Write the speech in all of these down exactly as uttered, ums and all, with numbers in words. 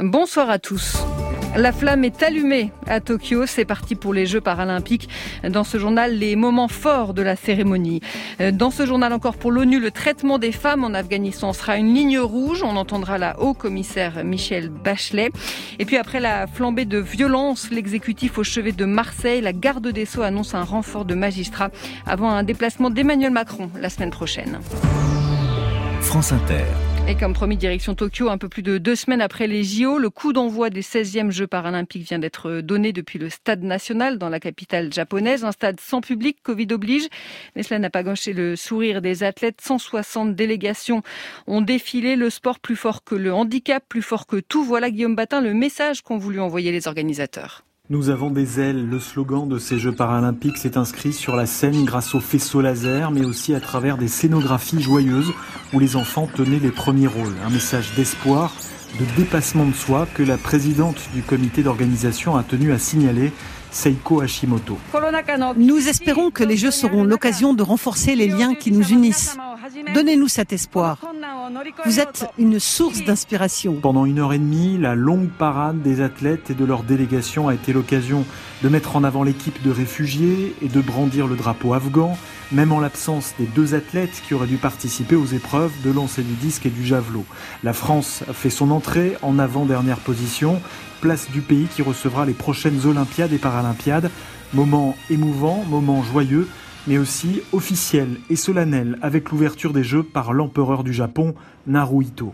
Bonsoir à tous. La flamme est allumée à Tokyo, c'est parti pour les Jeux paralympiques. Dans ce journal, les moments forts de la cérémonie. Dans ce journal encore pour l'ONU, le traitement des femmes en Afghanistan sera une ligne rouge. On entendra la haut-commissaire Michelle Bachelet. Et puis après la flambée de violence, l'exécutif au chevet de Marseille, la garde des Sceaux annonce un renfort de magistrats avant un déplacement d'Emmanuel Macron la semaine prochaine. France Inter. Et comme promis, direction Tokyo, un peu plus de deux semaines après les J O, le coup d'envoi des seizièmes Jeux paralympiques vient d'être donné depuis le stade national dans la capitale japonaise. Un stade sans public, Covid oblige. Mais cela n'a pas gâché le sourire des athlètes. cent soixante délégations ont défilé. Le sport plus fort que le handicap, plus fort que tout. Voilà, Guillaume Batin, le message qu'ont voulu envoyer les organisateurs. Nous avons des ailes. Le slogan de ces Jeux paralympiques s'est inscrit sur la scène grâce aux faisceaux laser, mais aussi à travers des scénographies joyeuses où les enfants tenaient les premiers rôles. Un message d'espoir, de dépassement de soi que la présidente du comité d'organisation a tenu à signaler, Seiko Hashimoto. Nous espérons que les Jeux seront l'occasion de renforcer les liens qui nous unissent. Donnez-nous cet espoir. Vous êtes une source d'inspiration. Pendant une heure et demie, la longue parade des athlètes et de leur délégation a été l'occasion de mettre en avant l'équipe de réfugiés et de brandir le drapeau afghan, même en l'absence des deux athlètes qui auraient dû participer aux épreuves de lancer du disque et du javelot. La France a fait son entrée en avant-dernière position, place du pays qui recevra les prochaines Olympiades et Paralympiades. Moment émouvant, moment joyeux, mais aussi officiel et solennel avec l'ouverture des Jeux par l'empereur du Japon, Naruhito.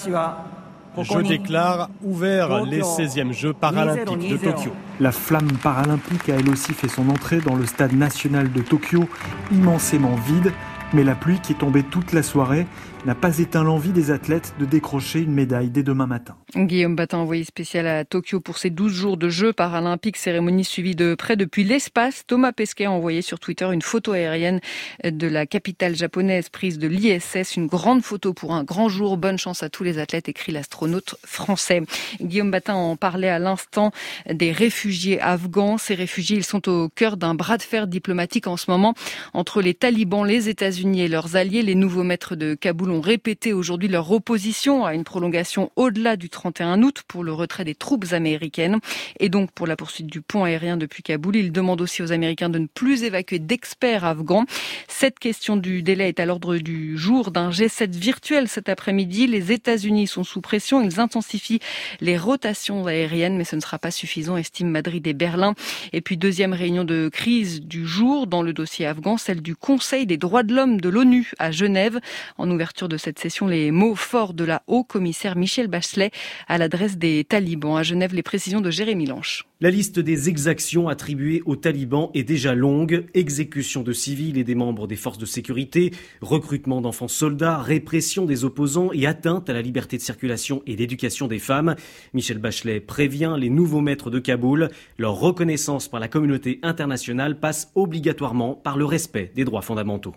Je déclare ouvert les seizièmes Jeux paralympiques de Tokyo. La flamme paralympique a elle aussi fait son entrée dans le stade national de Tokyo, immensément vide, mais la pluie qui est tombée toute la soirée n'a pas éteint l'envie des athlètes de décrocher une médaille dès demain matin. Guillaume Batin, envoyé spécial à Tokyo pour ces douze jours de Jeux paralympiques, cérémonie suivie de près depuis l'espace. Thomas Pesquet a envoyé sur Twitter une photo aérienne de la capitale japonaise prise de l'I S S. Une grande photo pour un grand jour. Bonne chance à tous les athlètes, écrit l'astronaute français. Guillaume Batin en parlait à l'instant des réfugiés afghans. Ces réfugiés, ils sont au cœur d'un bras de fer diplomatique en ce moment entre les talibans, les États-Unis et leurs alliés. Les nouveaux maîtres de Kaboul ont répété aujourd'hui leur opposition à une prolongation au-delà du trente et un août pour le retrait des troupes américaines et donc pour la poursuite du pont aérien depuis Kaboul. Ils demandent aussi aux Américains de ne plus évacuer d'experts afghans. Cette question du délai est à l'ordre du jour d'un G sept virtuel cet après-midi. Les États-Unis sont sous pression. Ils intensifient les rotations aériennes, mais ce ne sera pas suffisant, estiment Madrid et Berlin. Et puis deuxième réunion de crise du jour dans le dossier afghan, celle du Conseil des droits de l'homme de l'ONU à Genève. En ouverture de cette session, les mots forts de la haut-commissaire Michelle Bachelet à l'adresse des talibans. À Genève, les précisions de Jérémy Lanche. La liste des exactions attribuées aux talibans est déjà longue. Exécution de civils et des membres des forces de sécurité, recrutement d'enfants soldats, répression des opposants et atteinte à la liberté de circulation et d'éducation des femmes. Michelle Bachelet prévient les nouveaux maîtres de Kaboul. Leur reconnaissance par la communauté internationale passe obligatoirement par le respect des droits fondamentaux.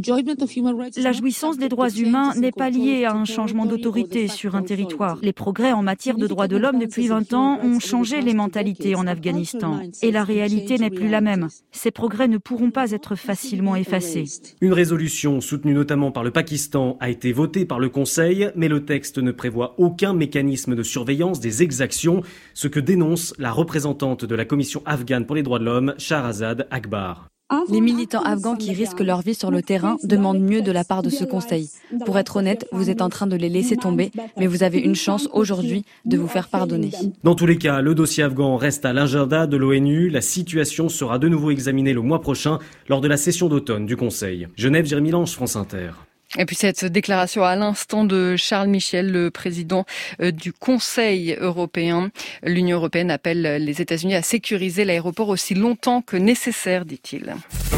La jouissance des droits humains n'est pas liée à un changement d'autorité sur un territoire. Les progrès en matière de droits de l'homme depuis vingt ans ont changé les mentalités en Afghanistan. Et la réalité n'est plus la même. Ces progrès ne pourront pas être facilement effacés. Une résolution soutenue notamment par le Pakistan a été votée par le Conseil, mais le texte ne prévoit aucun mécanisme de surveillance des exactions, ce que dénonce la représentante de la Commission afghane pour les droits de l'homme, Shahrazad Akbar. Les militants afghans qui risquent leur vie sur le terrain demandent mieux de la part de ce conseil. Pour être honnête, vous êtes en train de les laisser tomber, mais vous avez une chance aujourd'hui de vous faire pardonner. Dans tous les cas, le dossier afghan reste à l'agenda de l'ONU. La situation sera de nouveau examinée le mois prochain lors de la session d'automne du Conseil. Genève, Jérémy Lange, France Inter. Et puis cette déclaration à l'instant de Charles Michel, le président du Conseil européen. L'Union européenne appelle les États-Unis à sécuriser l'aéroport aussi longtemps que nécessaire, dit-il.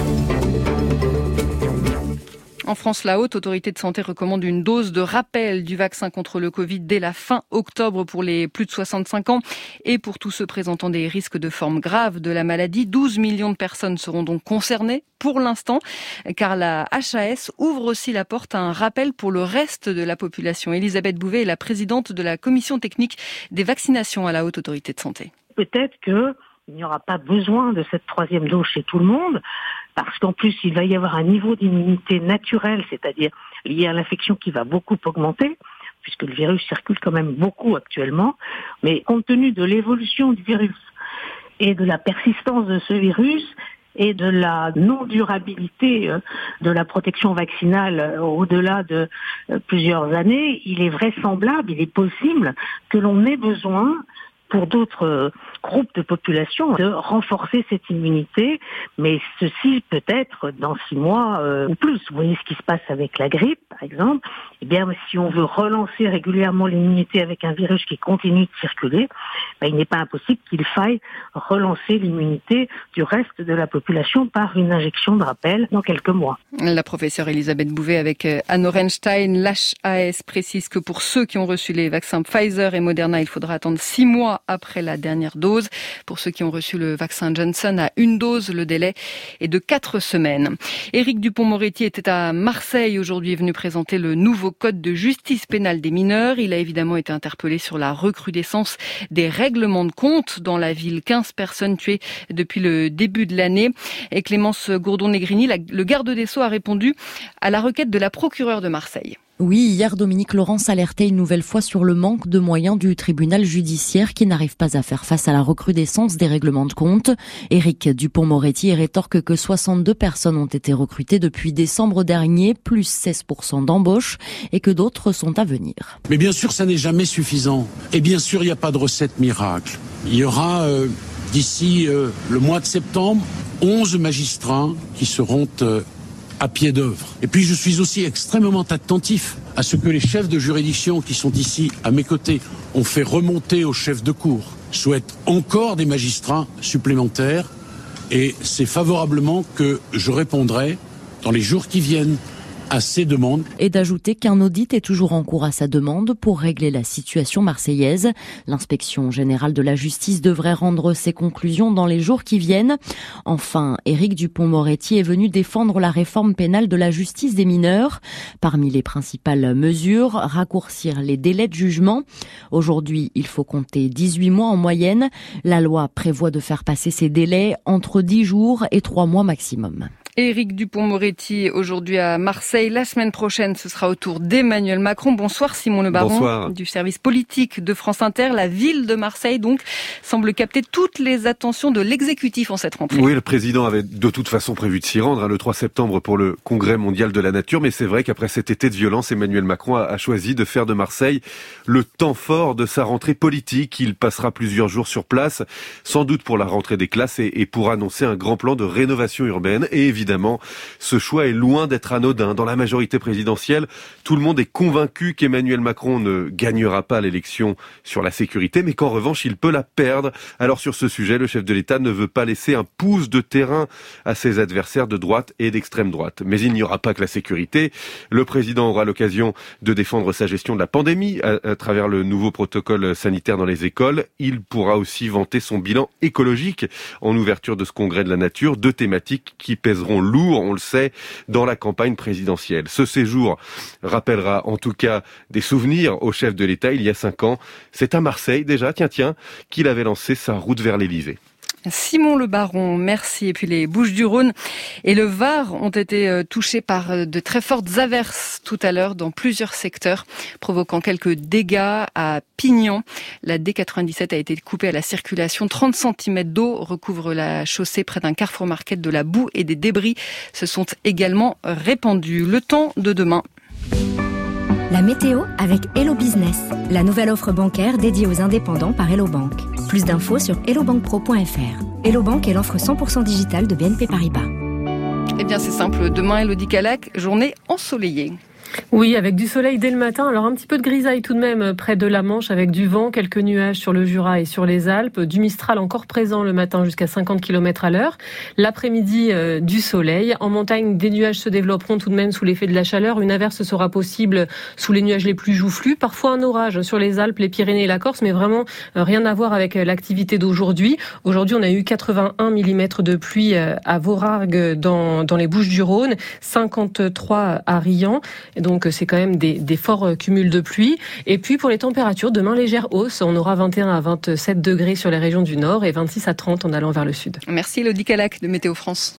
En France, la Haute Autorité de Santé recommande une dose de rappel du vaccin contre le Covid dès la fin octobre pour les plus de soixante-cinq ans et pour tous ceux présentant des risques de forme grave de la maladie. douze millions de personnes seront donc concernées pour l'instant, car la H A S ouvre aussi la porte à un rappel pour le reste de la population. Elisabeth Bouvet est la présidente de la commission technique des vaccinations à la Haute Autorité de Santé. Peut-être que il n'y aura pas besoin de cette troisième dose chez tout le monde, parce qu'en plus, il va y avoir un niveau d'immunité naturelle, c'est-à-dire lié à l'infection qui va beaucoup augmenter, puisque le virus circule quand même beaucoup actuellement. Mais compte tenu de l'évolution du virus et de la persistance de ce virus, et de la non-durabilité de la protection vaccinale au-delà de plusieurs années, il est vraisemblable, il est possible que l'on ait besoin, pour d'autres groupes de population, de renforcer cette immunité, mais ceci peut être dans six mois euh, ou plus. Vous voyez ce qui se passe avec la grippe, par exemple. Eh bien, si on veut relancer régulièrement l'immunité avec un virus qui continue de circuler, ben, il n'est pas impossible qu'il faille relancer l'immunité du reste de la population par une injection de rappel dans quelques mois. La professeure Elisabeth Bouvet avec Anne Orenstein, l'H A S précise que pour ceux qui ont reçu les vaccins Pfizer et Moderna, il faudra attendre six mois après la dernière dose. Pour ceux qui ont reçu le vaccin Johnson à une dose, le délai est de quatre semaines. Éric Dupond-Moretti était à Marseille aujourd'hui, est venu présenter le nouveau code de justice pénale des mineurs. Il a évidemment été interpellé sur la recrudescence des règlements de compte dans la ville. quinze personnes tuées depuis le début de l'année. Et Clémence Gourdon-Negrini, le garde des Sceaux, a répondu à la requête de la procureure de Marseille. Oui, hier, Dominique Laurence alertait une nouvelle fois sur le manque de moyens du tribunal judiciaire qui n'arrive pas à faire face à la recrudescence des règlements de compte. Éric Dupond-Moretti rétorque que soixante-deux personnes ont été recrutées depuis décembre dernier, plus seize pour cent d'embauches, et que d'autres sont à venir. Mais bien sûr, ça n'est jamais suffisant. Et bien sûr, il n'y a pas de recette miracle. Il y aura, euh, d'ici euh, le mois de septembre, onze magistrats qui seront euh, à pied d'œuvre. Et puis je suis aussi extrêmement attentif à ce que les chefs de juridiction qui sont ici à mes côtés ont fait remonter aux chefs de cour. Je souhaite encore des magistrats supplémentaires et c'est favorablement que je répondrai dans les jours qui viennent à ces demandes. Et d'ajouter qu'un audit est toujours en cours à sa demande pour régler la situation marseillaise. L'inspection générale de la justice devrait rendre ses conclusions dans les jours qui viennent. Enfin, Éric Dupond-Moretti est venu défendre la réforme pénale de la justice des mineurs. Parmi les principales mesures, raccourcir les délais de jugement. Aujourd'hui, il faut compter dix-huit mois en moyenne. La loi prévoit de faire passer ces délais entre dix jours et trois mois maximum. Éric Dupond-Moretti aujourd'hui à Marseille. La semaine prochaine, ce sera au tour d'Emmanuel Macron. Bonsoir Simon Le Baron. Bonsoir. Du service politique de France Inter. La ville de Marseille donc semble capter toutes les attentions de l'exécutif en cette rentrée. Oui, le président avait de toute façon prévu de s'y rendre hein, le trois septembre pour le Congrès mondial de la nature. Mais c'est vrai qu'après cet été de violence, Emmanuel Macron a, a choisi de faire de Marseille le temps fort de sa rentrée politique. Il passera plusieurs jours sur place, sans doute pour la rentrée des classes et, et pour annoncer un grand plan de rénovation urbaine. Et évidemment, Évidemment, ce choix est loin d'être anodin. Dans la majorité présidentielle, tout le monde est convaincu qu'Emmanuel Macron ne gagnera pas l'élection sur la sécurité, mais qu'en revanche, il peut la perdre. Alors sur ce sujet, le chef de l'État ne veut pas laisser un pouce de terrain à ses adversaires de droite et d'extrême droite. Mais il n'y aura pas que la sécurité. Le président aura l'occasion de défendre sa gestion de la pandémie à, à travers le nouveau protocole sanitaire dans les écoles. Il pourra aussi vanter son bilan écologique en ouverture de ce congrès de la nature, deux thématiques qui pèseront lourd, on le sait, dans la campagne présidentielle. Ce séjour rappellera en tout cas des souvenirs au chef de l'État il y a cinq ans. C'est à Marseille déjà, tiens tiens, qu'il avait lancé sa route vers l'Élysée. Simon Le Baron, merci. Et puis les Bouches-du-Rhône et le Var ont été touchés par de très fortes averses tout à l'heure dans plusieurs secteurs, provoquant quelques dégâts à Pignon. La D quatre-vingt-dix-sept a été coupée à la circulation. trente centimètres d'eau recouvrent la chaussée près d'un Carrefour Market. De la boue et des débris se sont également répandus. Le temps de demain. La météo avec Hello Business, la nouvelle offre bancaire dédiée aux indépendants par Hello Bank. Plus d'infos sur hello bank pro point f r. Hello Bank est l'offre cent pour cent digitale de B N P Paribas. Eh bien c'est simple, demain Elodie Calac, journée ensoleillée. Oui, avec du soleil dès le matin. Alors un petit peu de grisaille tout de même près de la Manche avec du vent, quelques nuages sur le Jura et sur les Alpes, du Mistral encore présent le matin jusqu'à cinquante kilomètres à l'heure. L'après-midi, euh, du soleil. En montagne, des nuages se développeront tout de même sous l'effet de la chaleur. Une averse sera possible sous les nuages les plus joufflus. Parfois un orage sur les Alpes, les Pyrénées et la Corse, mais vraiment euh, rien à voir avec l'activité d'aujourd'hui. Aujourd'hui, on a eu quatre-vingt-un millimètres de pluie euh, à Vorarlberg dans, dans les Bouches-du-Rhône, cinquante-trois à Riant. Donc c'est quand même des, des forts cumuls de pluie. Et puis pour les températures, demain légère hausse. On aura vingt et un à vingt-sept degrés sur les régions du nord et vingt-six à trente en allant vers le sud. Merci Elodie Calac de Météo France.